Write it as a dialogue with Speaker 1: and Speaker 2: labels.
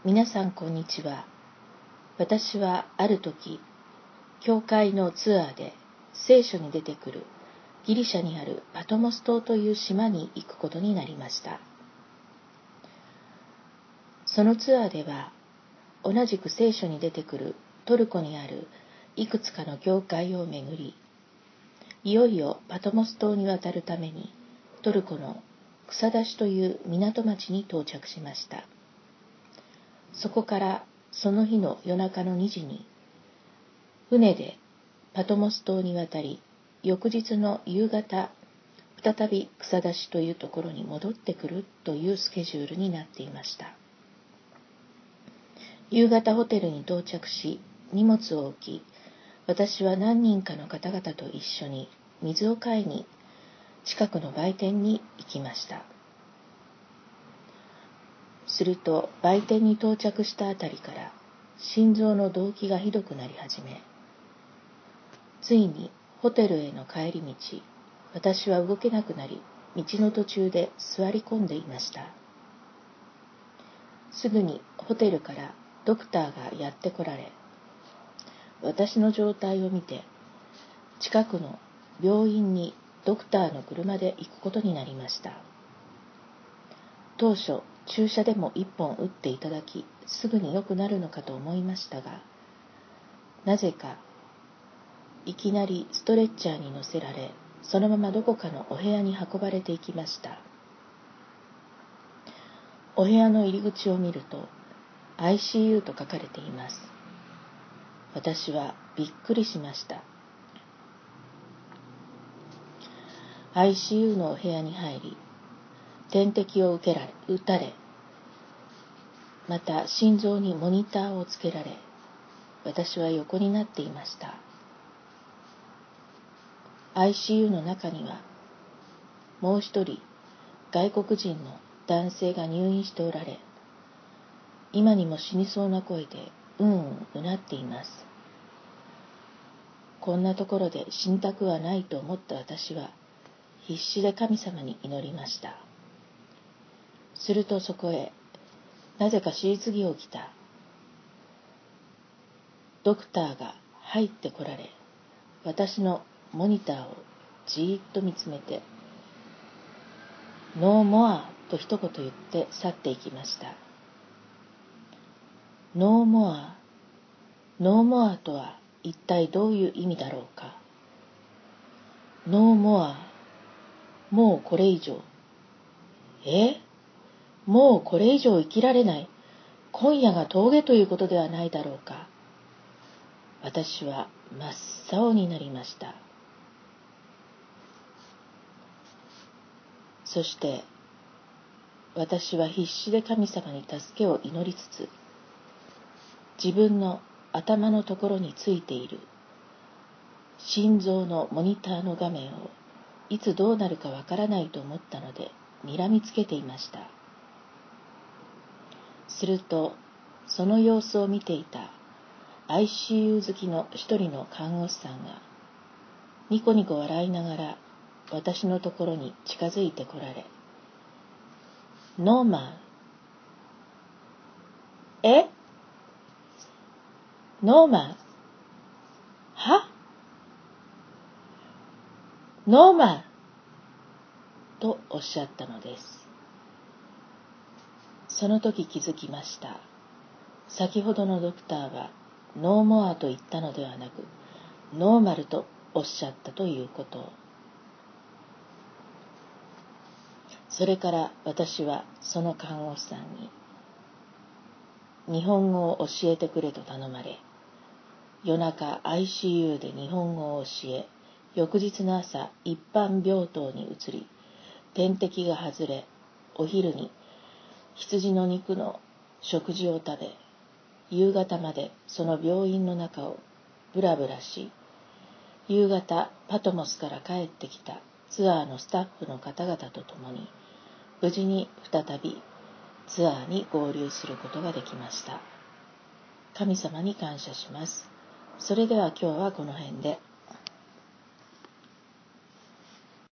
Speaker 1: 皆さんこんにちは。私はある時、教会のツアーで聖書に出てくるギリシャにあるパトモス島という島に行くことになりました。そのツアーでは、同じく聖書に出てくるトルコにあるいくつかの教会を巡り、いよいよパトモス島に渡るためにトルコのクサダシという港町に到着しました。そこからその日の夜中の2時に船でパトモス島に渡り、翌日の夕方再びクサダシというところに戻ってくるというスケジュールになっていました。夕方ホテルに到着し、荷物を置き、私は何人かの方々と一緒に水を買いに近くの売店に行きました。すると売店に到着したあたりから心臓の動悸がひどくなり始め、ついにホテルへの帰り道、私は動けなくなり、道の途中で座り込んでいました。すぐにホテルからドクターがやって来られ、私の状態を見て、近くの病院にドクターの車で行くことになりました。当初、注射でも1本打っていただき、すぐに良くなるのかと思いましたが、なぜか、いきなりストレッチャーに乗せられ、そのままどこかのお部屋に運ばれていきました。お部屋の入り口を見ると、ICU と書かれています。私はびっくりしました。ICU のお部屋に入り、点滴を打たれ、また心臓にモニターをつけられ、私は横になっていました。ICU の中には、もう一人外国人の男性が入院しておられ、今にも死にそうな声でうなっています。こんなところで死にたくはないと思った私は、必死で神様に祈りました。するとそこへ、なぜか手術着を着たドクターが入ってこられ、私のモニターをじーっと見つめて、ノーモアと一言言って去っていきました。ノーモアとは一体どういう意味だろうか。ノーモア、もうこれ以上。もうこれ以上生きられない。今夜が峠ということではないだろうか。私は真っ青になりました。そして私は必死で神様に助けを祈りつつ、自分の頭のところについている心臓のモニターの画面をいつどうなるかわからないと思ったので睨みつけていました。するとその様子を見ていた ICU 好きの一人の看護師さんがニコニコ笑いながら私のところに近づいてこられ、ノーマン、ノーマン、は？ノーマンとおっしゃったのです。その時気づきました。先ほどのドクターはノーモアと言ったのではなく、ノーマルとおっしゃったということを。それから私はその看護師さんに日本語を教えてくれと頼まれ、夜中 ICU で日本語を教え、翌日の朝一般病棟に移り、点滴が外れ、お昼に羊の肉の食事を食べ、夕方までその病院の中をブラブラし、夕方パトモスから帰ってきたツアーのスタッフの方々と共に、無事に再びツアーに合流することができました。神様に感謝します。それでは今日はこの辺で。